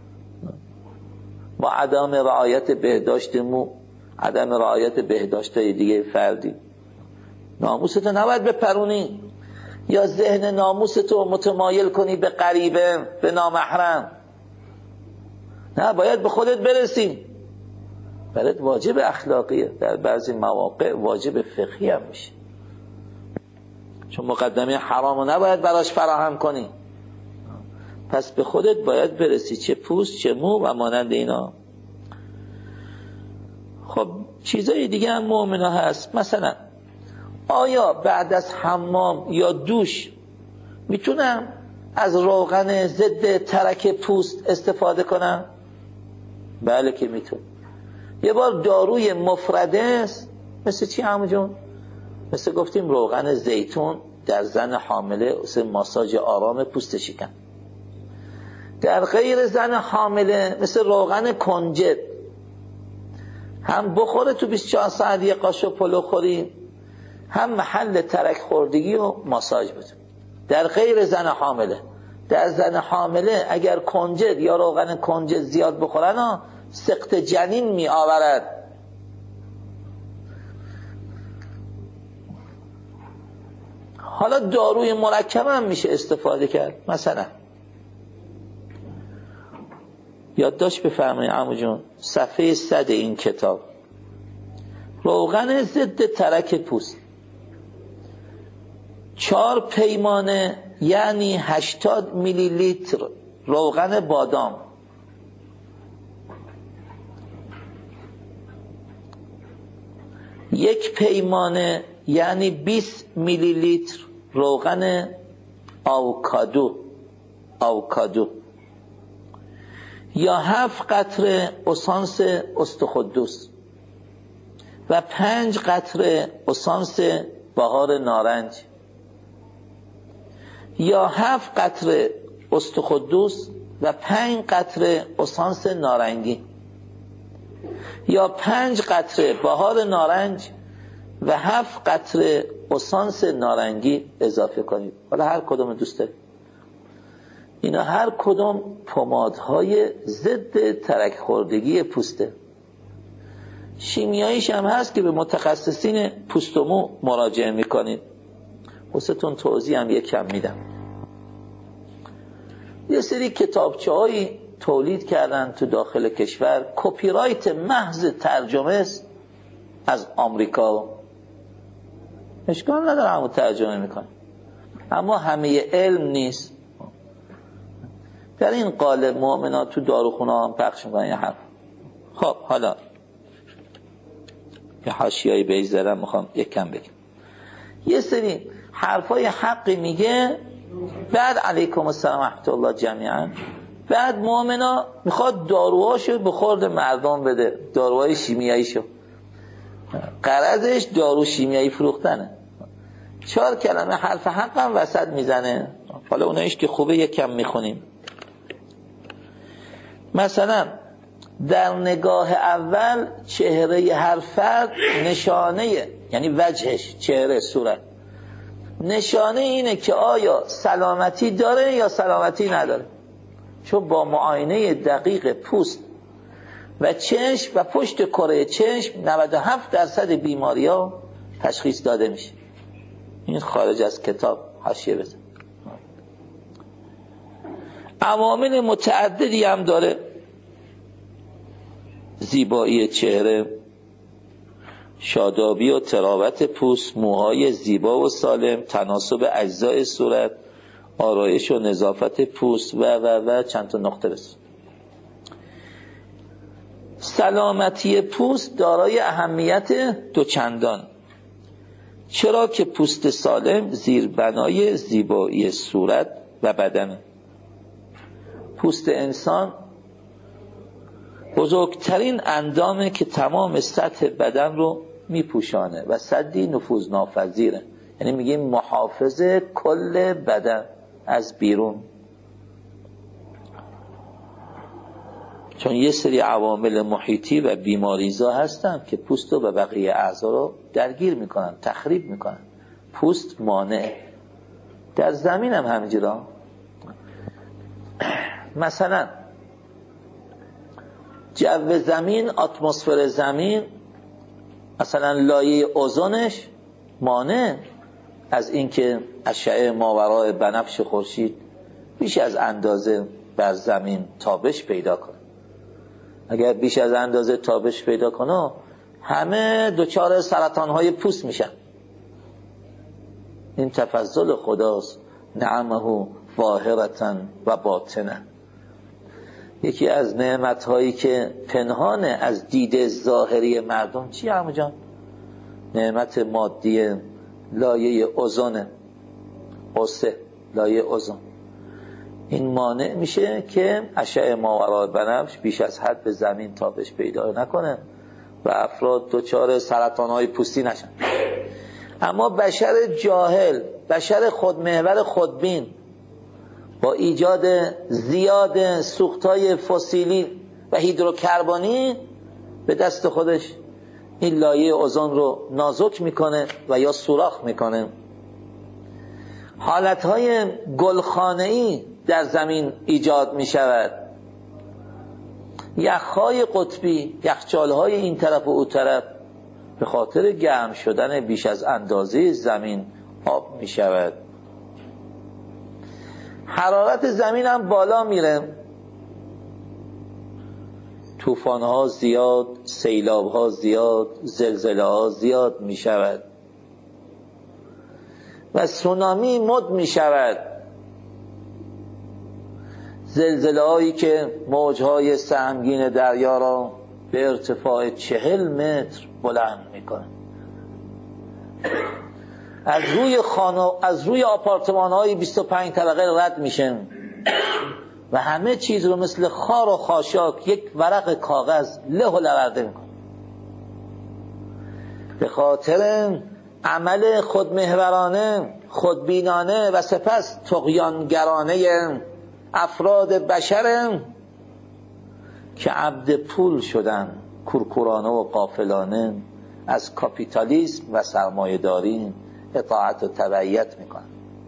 با عدم رعایت بهداشت مو، عدم رعایت بهداشت‌های دیگه فردی، ناموستو نباید بپرونی یا ذهن ناموستو متمایل کنی به غریبه، به نامحرم. نه، باید به خودت برسی. برات واجب اخلاقیه، در بعضی مواقع واجب فقهی هم میشه، چون مقدمه حرامو نباید براش فراهم کنی. پس به خودت باید برسی، چه پوست چه مو و مانند اینا. خب چیزای دیگه هم مؤمنا هست. مثلا آیا بعد از حمام یا دوش میتونم از روغن ضد ترک پوست استفاده کنم؟ بله که میتون. یه بار داروی مفرده است، مثل چی عمو جون؟ مثل گفتیم روغن زیتون در زن حامله واسه ماساژ آرام پوست شکم. در غیر زن حامله مثل روغن کنجد، هم بخوره تو 24 ساعت یه قاشق پلو خوری، هم محل ترک خوردگی و ماساژ بده. در غیر زن حامله. در زن حامله اگر کنجد یا روغن کنجد زیاد بخورن سقط جنین می آورد. حالا داروی مرکب هم میشه استفاده کرد. مثلا یادداشت بفرمایید عمو جون، صفحه 100 این کتاب، روغن ضد ترک پوست 4 پیمانه یعنی 80 میلی لیتر روغن بادام، 1 پیمانه یعنی 20 میلی لیتر روغن آووکادو یا 7 قطره اسانس استخدوس و 5 قطره اسانس بهار نارنج یا 7 قطره استخدوس و 5 قطره اسانس نارنگی یا 5 قطره بهار نارنج و 7 قطره اسانس نارنگی اضافه کنید. حالا هر کدوم دوست دارید. اینا هر کدوم پمادهای ضد ترک خوردگی پوسته. شیمیاییش هم هست که به متخصصین پوست و مو مراجعه میکنید. واسهتون توضیح هم یک کم میدم. یه سری کتابچه‌هایی تولید کردن تو داخل کشور، کپی رایت محض ترجمه است از آمریکا. اشکال نداره همون ترجمه میکنه، اما همه علم نیست. در این قالب مؤمنات تو داروخونه هم پخش میکنن یه حرف. خب حالا یه حاشیه‌ای بهش زدم، میخوام یک کم بگم. یه سری حرفای حقی میگه، بعد علیکم السلام و رحمت الله جمیعا بعد مؤمنا میخواد داروهاشو به خورد مردم بده، داروهای شیمیاییشو، غرضش دارو شیمیایی فروختنه. 4 کلمه حرف حق هم وسط میزنه. حالا اونایش که خوبه یک کم میخونیم. مثلا در نگاه اول چهره هر فرد نشانه، یعنی وجهش، چهره، صورت، نشانه اینه که آیا سلامتی داره یا سلامتی نداره، چون با معاینه دقیق پوست و چشم و پشت کره چشم 97% بیماری‌ها تشخیص داده میشه. این خارج از کتاب حاشیه بزن. عوامل متعددی هم داره: زیبایی چهره، شادابی و تراوت پوست، موهای زیبا و سالم، تناسب اجزای صورت، آرایش و نظافت پوست و چند تا نقطه بس. سلامتی پوست دارای اهمیت دوچندان، چرا که پوست سالم زیربنای زیبایی صورت و بدنه. پوست انسان بزرگترین اندامه که تمام سطح بدن رو میپوشانه و سدی نفوذ ناپذیره، یعنی میگیم محافظ کل بدن از بیرون، چون یه سری عوامل محیطی و بیماریزا هستن که پوست رو و بقیه اعضا رو درگیر میکنن، تخریب میکنن. پوست مانع. در زمین هم همینجورا. مثلا جو زمین، اتمسفر زمین، مثلا لایه اوزونش مانع از اینکه اشعه ماورای بنفش خورشید بیش از اندازه بر زمین تابش پیدا کنه. اگر بیش از اندازه تابش پیدا کنه همه دچار سرطان‌های پوست میشن. این تفضل خداست، نعمه ظاهرة و باطنه. یکی از نعمت‌هایی که پنهانه از دید ظاهری مردم چیه عمو جان؟ نعمت مادی لایه اوزونه، قصه لایه اوزون. این مانع میشه که اشعه ماورای بنفش بیش از حد به زمین تابش پیدا نکنه و افراد دچار سرطان‌های پوستی نشن. اما بشر جاهل، بشر خودمحور خودبین، با ایجاد زیاد سوخت‌های فسیلی و هیدروکربنی به دست خودش این لایه اوزون رو نازک میکنه و یا سوراخ میکنه. حالتهای گلخانه‌ای در زمین ایجاد میشود. یخهای قطبی، یخچالهای این طرف و اون طرف به خاطر گرم شدن بیش از اندازه زمین آب میشود. حرارت زمین هم بالا میره، طوفان‌ها زیاد، سیلاب‌ها زیاد، زلزله‌ها زیاد میشود و سونامی مد میشود. زلزله‌هایی که موج‌های سهمگین دریا را به ارتفاع 40 متر بلند میکنه. از روی آپارتمان‌های 25 طبقه رد میشن و همه چیز رو مثل خار و خاشاک یک ورق کاغذ له و لورده میکنه. به خاطر عمل خودمحورانه، خودبینانه و سپس طغیانگرانه افراد بشر که عبد پول شدن، کورکورانه و غافلانه از کاپیتالیسم و سرمایه‌داری اطاعت و تبعیت میکنن.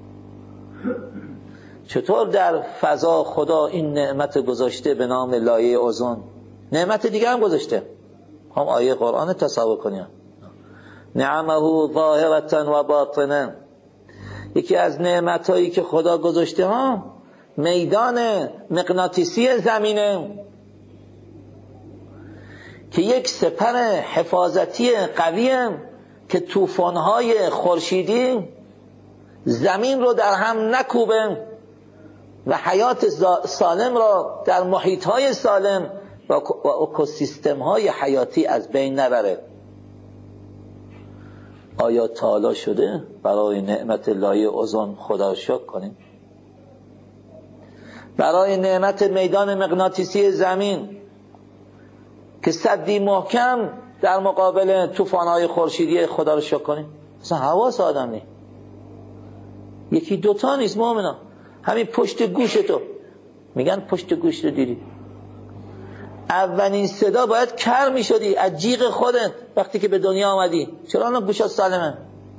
چطور در فضا خدا این نعمت گذاشته به نام لایه اوزون؟ نعمت دیگه هم گذاشته، هم آیه قرآن تصور کنیم. نعمه ظاهرة و باطنه. یکی از نعمتایی که خدا گذاشته ها میدان مغناطیسی زمینه که یک سپر حفاظتی قویه که طوفان‌های خورشیدی زمین رو در هم نکوبه و حیات سالم را در محیط‌های سالم و اکوسیستم‌های حیاتی از بین نبره. آیا تعالی شده برای نعمت لایه اوزون خدا شکر کنیم؟ برای نعمت میدان مغناطیسی زمین که سدی محکم در مقابل طوفان‌های خورشیدی خدا رو شکر کنیم. اصلا حواس آدم نیست، یکی دوتا نیست مومنا. همین پشت گوش تو، میگن پشت گوش رو دیدی، اولین صدا باید کر میشدی از جیغ خودت وقتی که به دنیا آمدی. چرا الان گوشت سالمه؟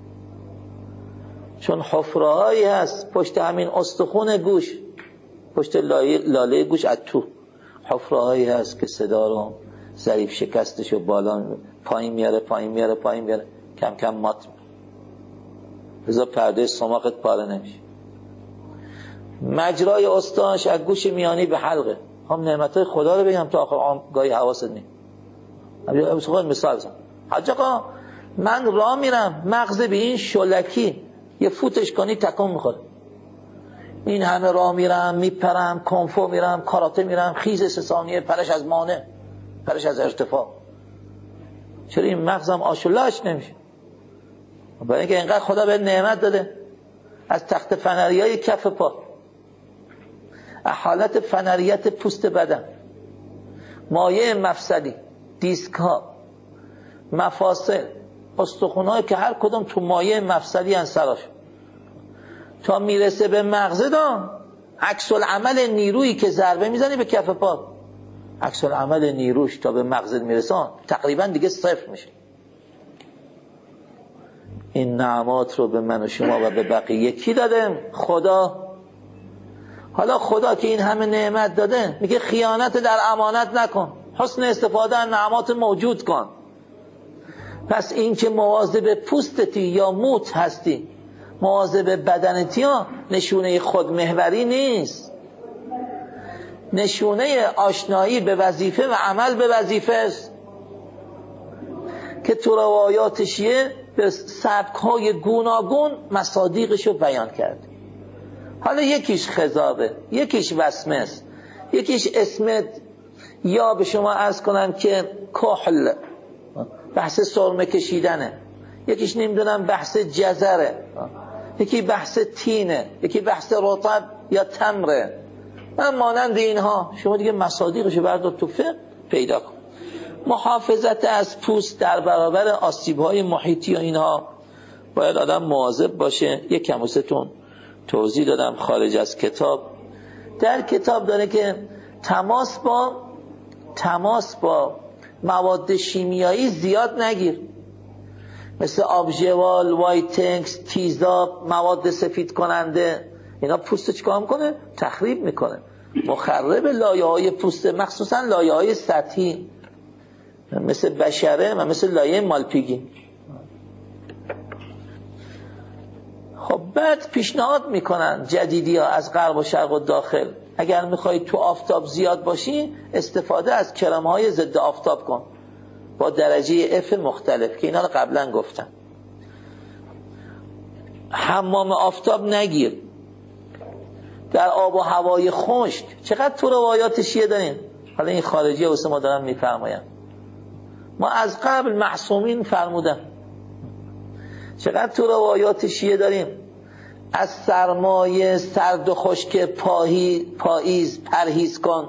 چون حفره‌هایی هست پشت همین استخون گوش، پشت لاله گوش، از تو حفره‌هایی هست که صدا رو ظریف شکستشو بالا پایین میاره، کم کم مات میکنه، لذا پرده سماقت پاره نمیشه. مجرای استخوانش از گوش میانی به حلقه. هم نعمتهای خدا رو بگم تا آخر گاهی حواست نیست. مثال بزنم، حاج آقا من راه میرم، مغز به این شلکی یه فوتش کنی تکون میخوره. این همه راه میرم، میپرم، کنفو میرم، کاراته میرم، خیز 3 ثانیه، پرش از مانع، پرش از ارتفاع. چرا این مغزم آشولاش نمیشه؟ برای اینکه اینقدر خدا به نعمت داده. از تخت فنریای کف پا، حالت فنریت پوست بدن، مایع مفصلی، دیسک ها، مفاصل، استخون‌هایی که هر کدوم تو مایع مفصلی ان سراش، تا میرسه به مغز دان عکس العمل نیرویی که ضربه میزنی به کف پا، عکس العمل نیروش تا به مغز میرسه تقریبا دیگه صفر میشه. این نعمات رو به من و شما و به بقیه کی داده؟ خدا. حالا خدا که این همه نعمت داده میگه خیانت در امانت نکن، حسن استفاده از نعمات موجود کن. پس این که مواظب پوستتی یا موت هستی، مواظب بدنتی ها، نشونه خودمحوری نیست، نشونه آشنایی به وظیفه و عمل به وظیفه است که تو روایات شیعه به سبک‌های گوناگون مصادیقش رو بیان کرد. حالا یکیش خضابه، یکیش وسمه است، یکیش اسمت، یا به شما عرض کنم که کحل، بحث سرمه کشیدنه، یکیش نمیدونم بحث جزره، یکی بحث تینه، یکی بحث رطب یا تمره. من مانند اینها شما دیگه مصادیقشو بردار تو فقه پیدا کن. محافظت از پوست در برابر آسیب‌های محیطی و اینها باید آدم مواظب باشه. یک کم واسهتون توضیح دادم خارج از کتاب. در کتاب داره که تماس با مواد شیمیایی زیاد نگیر، مثل آبژوال، وایتنکس، تیزاب، مواد سفید کننده. اینا پوست چیکار میکنه؟ تخریب میکنه، مخرب لایه‌های پوست، مخصوصا لایه‌های سطحی مثل بشره و مثل لایه مالپیگی. خب بعد پیشنهاد میکنن جدیدی ها از غرب و شرق و داخل، اگر میخوای تو آفتاب زیاد باشی استفاده از کرم های ضد آفتاب کن با درجه اف مختلف که اینا رو قبلا گفتم. حمام آفتاب نگیر در آب و هوای خشک. چقدر تو روایات شیعه داریم، حالا این خارجی واسه ما دارن میفرماین، ما از قبل معصومین فرمودن. چقدر تو روایات شیعه داریم از سرمایه سرد و خشک پاییز پرهیز کن،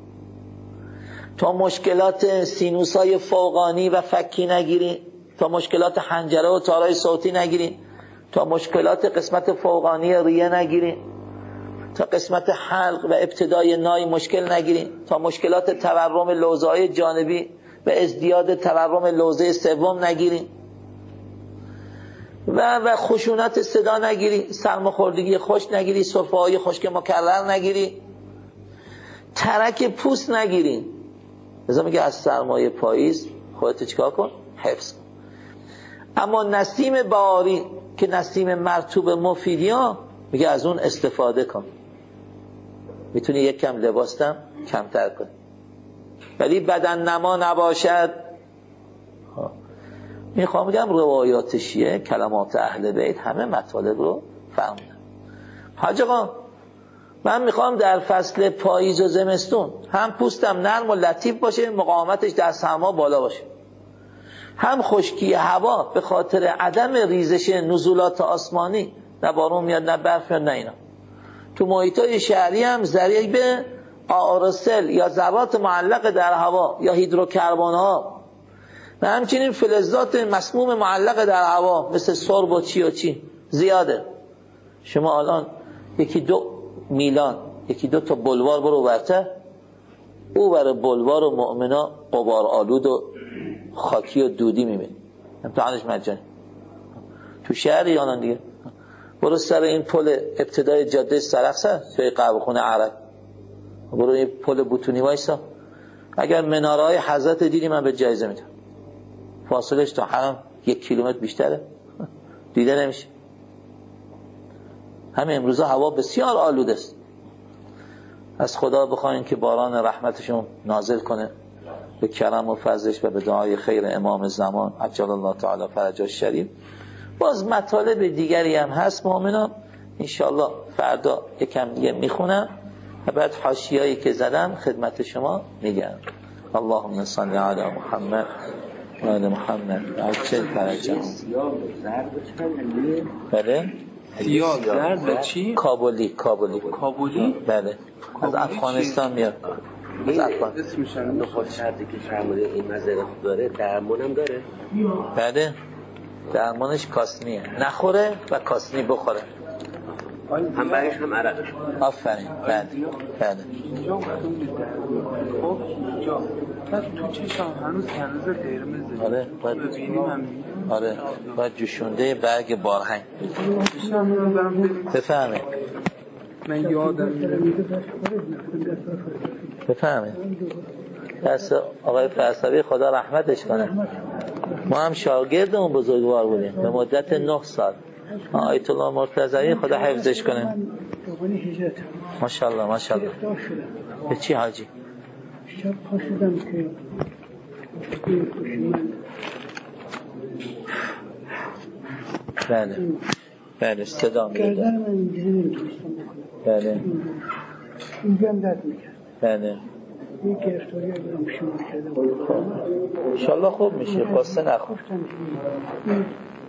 تا مشکلات سینوسای فوقانی و فکی نگیری، تا مشکلات حنجره و تارای صوتی نگیری، تا مشکلات قسمت فوقانی ریه نگیری، تا قسمت حلق و ابتدای نای مشکل نگیری، تا مشکلات تورم لوزه‌های جانبی و ازدیاد تورم لوزه سوم نگیری و خشونت صدا نگیری، سرماخوردگی خشک نگیری، سرفه‌های خشک مکرر نگیری، ترک پوست نگیری. لذا میگه از سرمایه پاییز خودت چیکار کن؟ حفظ کن. اما نسیم بهاری که نسیم مرطوب مفیدی ها میگه از اون استفاده کن. میتونی یک کم لباستم کمتر کنی ولی بدن نما نباشد. میخوام بگم روایات شیعه، کلمات اهل بیت، همه مطالب رو فهمیدم. حاج آقا من میخوام در فصل پاییز و زمستون هم پوستم نرم و لطیف باشه، مقاومتش در سرما بالا باشه، هم خشکی هوا به خاطر عدم ریزش نزولات آسمانی، نه بارون میاد نه برف میاد نه اینا، تو محیطای شهری هم ذریعه به آرسل یا ذرات معلق در هوا یا هیدروکربن ها و همچنین فلزات مسموم معلق در هوا مثل سرب و چی و چی زیاده. شما الان یکی دو میلان، یکی دو تا بلوار برو برتر، او برای بلوار و مؤمنا غبار آلود و خاکی و دودی میبینی، امتحانش مجانی. تو شهری الان دیگه برو سر این پل ابتدای جاده سرخسه توی قهوه‌خونه عرب، برو این پل بوتونی وایسا، اگر مناره های حضرت دیدی من به جایزه میدم. فاصلش تا حرم 1 کیلومتر بیشتره، دیده نمیشه. همین امروزه هوا بسیار آلوده است. از خدا بخواین که باران رحمتشون نازل کنه به کرم و فضلش و به دعای خیر امام زمان عجل الله تعالی فرجه الشریف. باز مطالب دیگری هم هست مؤمنان، انشاءالله فردا یکم دیگه میخونم و بعد حاشیه‌ای که زدم خدمت شما میگم. اللهم صل علی محمد و آل محمد عجل فرجه. بله سیاه زرد چی؟ کابلی. بله از افغانستان میاد. از افغانستان اسمشون نخود شرطی که فرموده این مزرعه خوب داره، درمانم داره. بله درمانش کاسنیه، نخوره و کاسنی بخوره، هم برش هم عرقش. آفرین. بله اینجا خب اینجا تو چشم هنوز قرمزه. آره ببینیم هم آره باید جوشونده برگ بارهنگ. بفهمه من یادم بفهمه دست آقای فرسوی خدا رحمتش کنه. ما هم شاگرد اون بزرگوار بودیم به مدت 9 سال. آیت الله مرتضوی خدا حفظش کنه. ماشاءالله به چی حاجی؟ شب پاشدم که بله صدا میده. گردن من اینجوری نمیتونستم بکنم. بله اینجا هم درد میکرد. بله یک گرفتاری ها برام شروع کرده بود. انشالله خوب میشه، قصه نخور. گفتم که